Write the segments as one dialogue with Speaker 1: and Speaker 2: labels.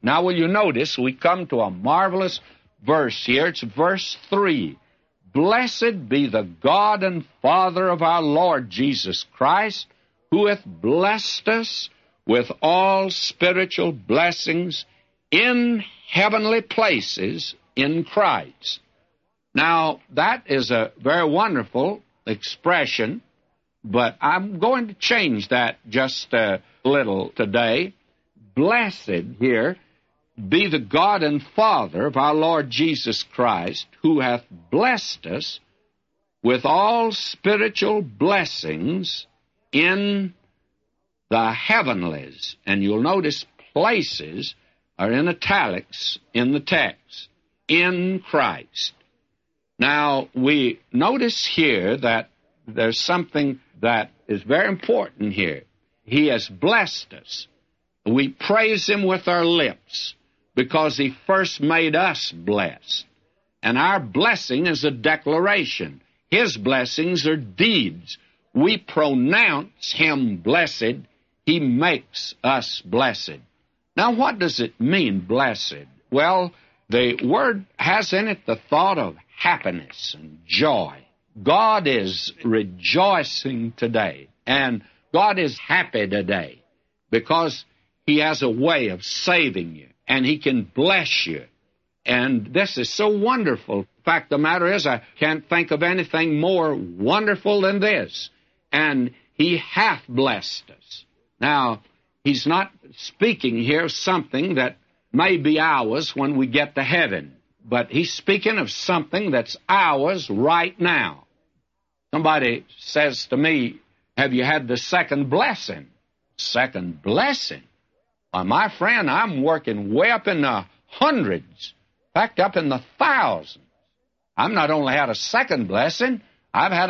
Speaker 1: Now, will you notice we come to a marvelous verse here. It's verse 3. Blessed be the God and Father of our Lord Jesus Christ, who hath blessed us with all spiritual blessings in heavenly places in Christ. Now, that is a very wonderful expression, but I'm going to change that just a little today. Blessed here be the God and Father of our Lord Jesus Christ, who hath blessed us with all spiritual blessings in the heavenlies. And you'll notice places are in italics in the text, in Christ. Now, we notice here that there's something that is very important here. He has blessed us. We praise Him with our lips because He first made us blessed. And our blessing is a declaration. His blessings are deeds. We pronounce Him blessed. He makes us blessed. Now, what does it mean, blessed? Well, the word has in it the thought of happiness and joy. God is rejoicing today, and God is happy today because He has a way of saving you, and He can bless you. And this is so wonderful. In fact, the matter is, I can't think of anything more wonderful than this. And He hath blessed us. Now, He's not speaking here of something that may be ours when we get to heaven, but He's speaking of something that's ours right now. Somebody says to me, have you had the second blessing? Second blessing? Why, my friend, I'm working way up in the hundreds, in fact, up in the thousands. I've not only had a second blessing, I've had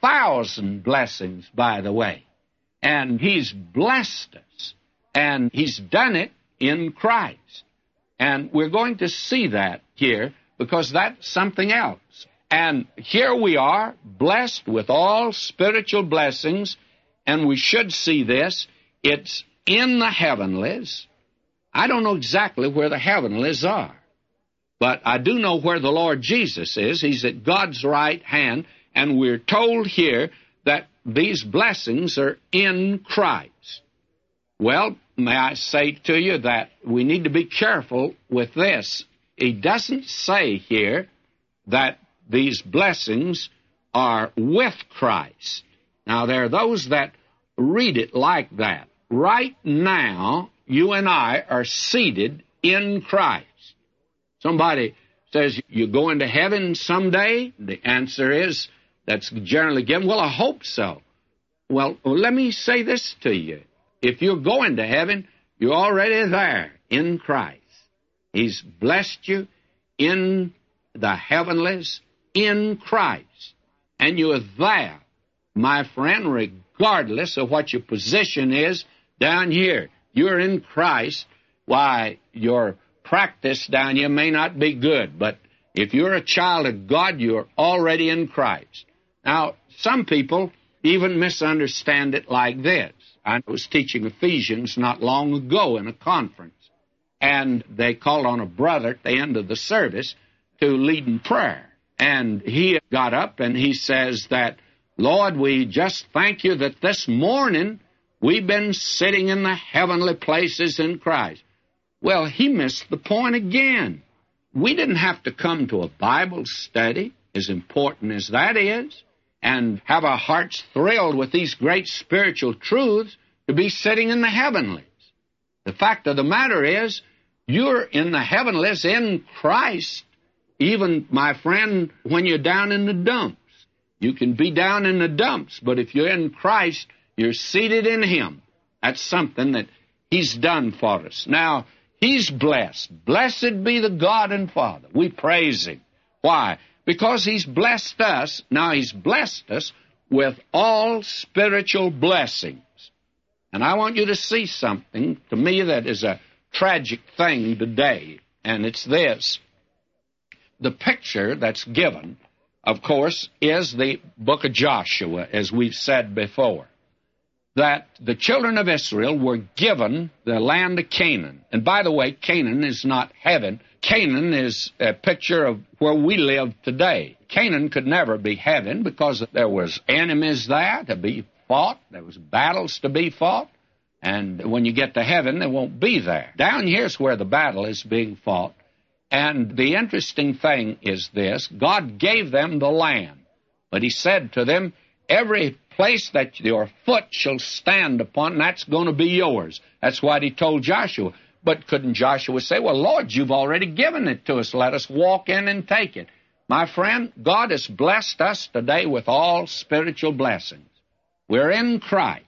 Speaker 1: 1,000 blessings, by the way. And He's blessed us, and He's done it in Christ. And we're going to see that here because that's something else. And here we are, blessed with all spiritual blessings, and we should see this. It's in the heavenlies. I don't know exactly where the heavenlies are, but I do know where the Lord Jesus is. He's at God's right hand, and we're told here that these blessings are in Christ. Well, may I say to you that we need to be careful with this. He doesn't say here that these blessings are with Christ. Now, there are those that read it like that. Right now, you and I are seated in Christ. Somebody says, you're going to heaven someday? The answer is, that's generally given, well, I hope so. Well, let me say this to you. If you're going to heaven, you're already there in Christ. He's blessed you in the heavenlies in Christ. And you're there, my friend, regardless of what your position is down here. You're in Christ. Why, your practice down here may not be good, but if you're a child of God, you're already in Christ. Now, some people even misunderstand it like this. I was teaching Ephesians not long ago in a conference, and they called on a brother at the end of the service to lead in prayer. And he got up and he says that, Lord, we just thank you that this morning we've been sitting in the heavenly places in Christ. Well, he missed the point again. We didn't have to come to a Bible study, as important as that is, and have our hearts thrilled with these great spiritual truths to be sitting in the heavenlies. The fact of the matter is, you're in the heavenlies in Christ, even, my friend, when you're down in the dumps. You can be down in the dumps, but if you're in Christ, you're seated in Him. That's something that He's done for us. Now, He's blessed. Blessed be the God and Father. We praise Him. Why? Because He's blessed us. Now, He's blessed us with all spiritual blessings. And I want you to see something, to me, that is a tragic thing today, and it's this. The picture that's given, of course, is the book of Joshua, as we've said before. that the children of Israel were given the land of Canaan. And by the way, Canaan is not heaven. Canaan is a picture of where we live today. Canaan could never be heaven because there was enemies there to be fought. There was battles to be fought. And when you get to heaven, they won't be there. Down here's where the battle is being fought. And the interesting thing is this: God gave them the land. But he said to them, every place that your foot shall stand upon, that's going to be yours. That's what he told Joshua. But couldn't Joshua say, well, Lord, you've already given it to us. Let us walk in and take it. My friend, God has blessed us today with all spiritual blessings. We're in Christ.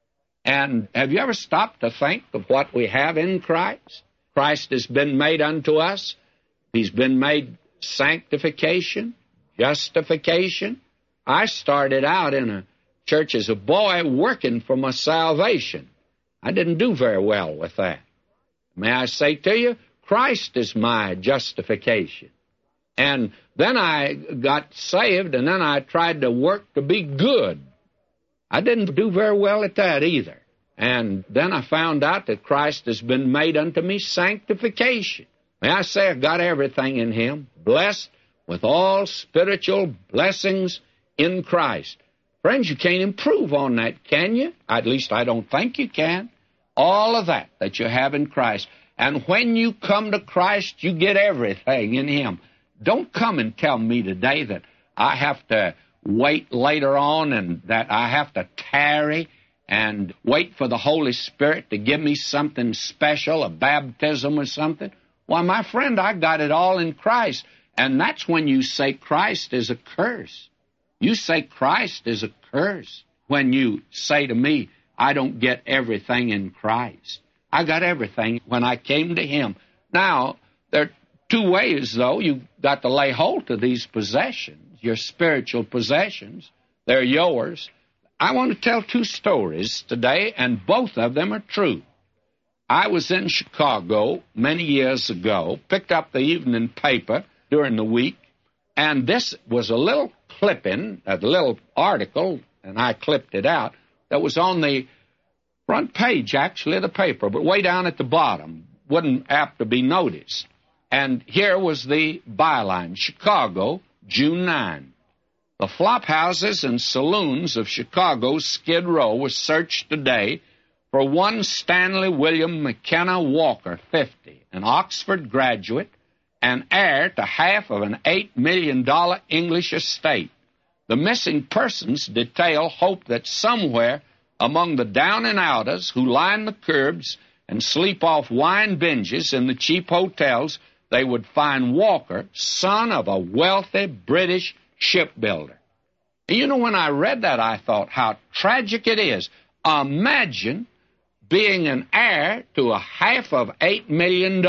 Speaker 1: And have you ever stopped to think of what we have in Christ? Christ has been made unto us. He's been made sanctification, justification. I started out in a church as a boy working for my salvation. I didn't do very well with that. May I say to you, Christ is my justification. And then I got saved, and then I tried to work to be good. I didn't do very well at that either. And then I found out that Christ has been made unto me sanctification. May I say I've got everything in Him, blessed with all spiritual blessings in Christ. Friends, you can't improve on that, can you? At least I don't think you can. All of that you have in Christ. And when you come to Christ, you get everything in Him. Don't come and tell me today that I have to wait later on and that I have to tarry and wait for the Holy Spirit to give me something special, a baptism or something. Why, my friend, I got it all in Christ. And that's when you say Christ is a curse. You say Christ is a curse when you say to me, I don't get everything in Christ. I got everything when I came to Him. Now, there are two ways, though. You've got to lay hold of these possessions, your spiritual possessions. They're yours. I want to tell two stories today, and both of them are true. I was in Chicago many years ago, picked up the evening paper during the week, and this was a little clipping, a little article, and I clipped it out, that was on the front page, actually, of the paper, but way down at the bottom, wasn't apt to be noticed. And here was the byline, Chicago, June 9. The flop houses and saloons of Chicago's Skid Row were searched today for one Stanley William McKenna Walker, 50, an Oxford graduate and heir to half of an $8 million English estate. The missing persons detail hope that somewhere among the down-and-outers who line the curbs and sleep off wine binges in the cheap hotels, they would find Walker, son of a wealthy British shipbuilder. And you know, when I read that, I thought how tragic it is. Imagine being an heir to a half of $8 million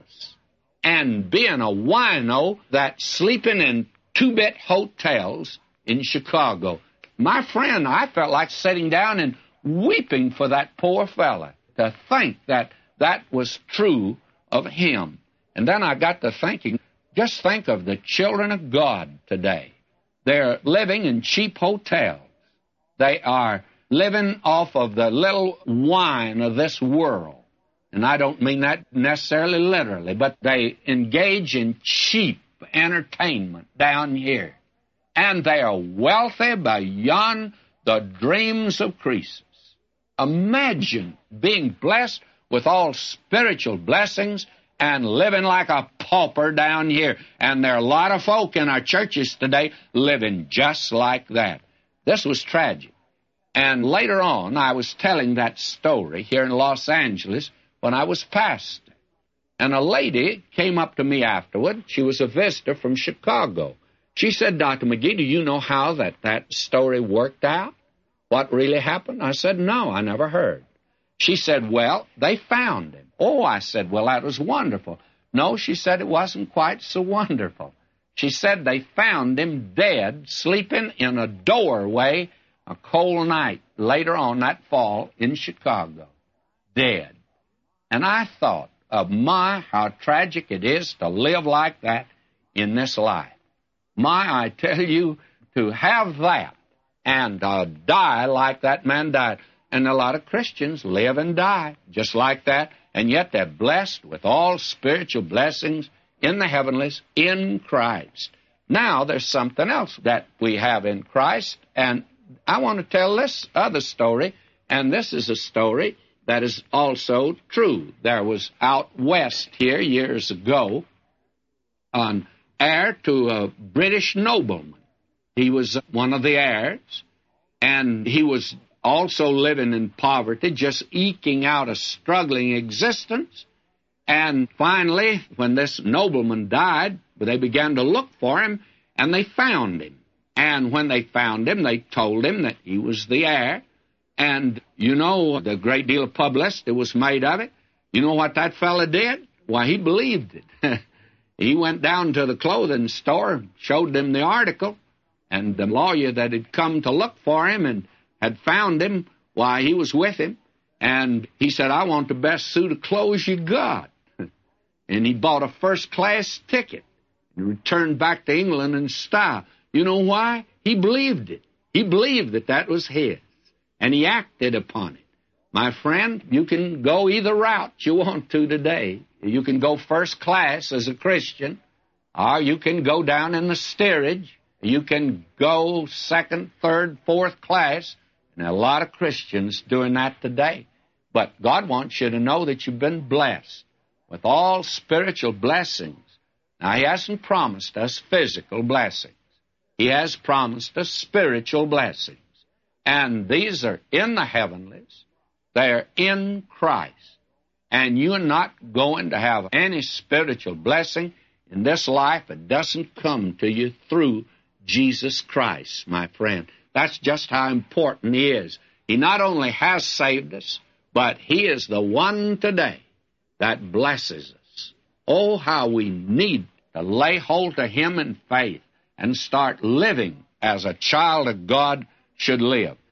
Speaker 1: and being a wino that's sleeping in two-bit hotels in Chicago. My friend, I felt like sitting down and weeping for that poor fella to think that that was true of him. And then I got to thinking, just think of the children of God today. They're living in cheap hotels. They are living off of the little wine of this world. And I don't mean that necessarily literally, but they engage in cheap entertainment down here. And they are wealthy beyond the dreams of Croesus. Imagine being blessed with all spiritual blessings and living like a pauper down here. And there are a lot of folk in our churches today living just like that. This was tragic. And later on, I was telling that story here in Los Angeles when I was pastor. And a lady came up to me afterward. She was a visitor from Chicago. She said, Dr. McGee, do you know how that story worked out? What really happened? I said, no, I never heard. She said, well, they found him. Oh, I said, well, that was wonderful. No, she said, it wasn't quite so wonderful. She said they found him dead, sleeping in a doorway a cold night later on that fall in Chicago. Dead. And I thought of how tragic it is to live like that in this life. I tell you, to have that and die like that man died. And a lot of Christians live and die just like that, and yet they're blessed with all spiritual blessings in the heavenlies in Christ. Now, there's something else that we have in Christ, and I want to tell this other story, and this is a story that is also true. There was out west here years ago an heir to a British nobleman. He was one of the heirs, and he was also living in poverty, just eking out a struggling existence. And finally, when this nobleman died, they began to look for him, and they found him. And when they found him, they told him that he was the heir. And you know, the great deal of publicity was made of it. You know what that fella did? Why, he believed it. He went down to the clothing store, showed them the article, and the lawyer that had come to look for him and had found him, why, he was with him. And he said, I want the best suit of clothes you got. And he bought a first-class ticket and returned back to England in style. You know why? He believed it. He believed that that was his, and he acted upon it. My friend, you can go either route you want to today. You can go first class as a Christian, or you can go down in the steerage. You can go second, third, fourth class, and a lot of Christians doing that today. But God wants you to know that you've been blessed with all spiritual blessings. Now, He hasn't promised us physical blessings. He has promised us spiritual blessings. And these are in the heavenlies. They're in Christ. And you're not going to have any spiritual blessing in this life that doesn't come to you through Jesus Christ, my friend. That's just how important He is. He not only has saved us, but He is the one today that blesses us. Oh, how we need to lay hold to Him in faith and start living as a child of God should live.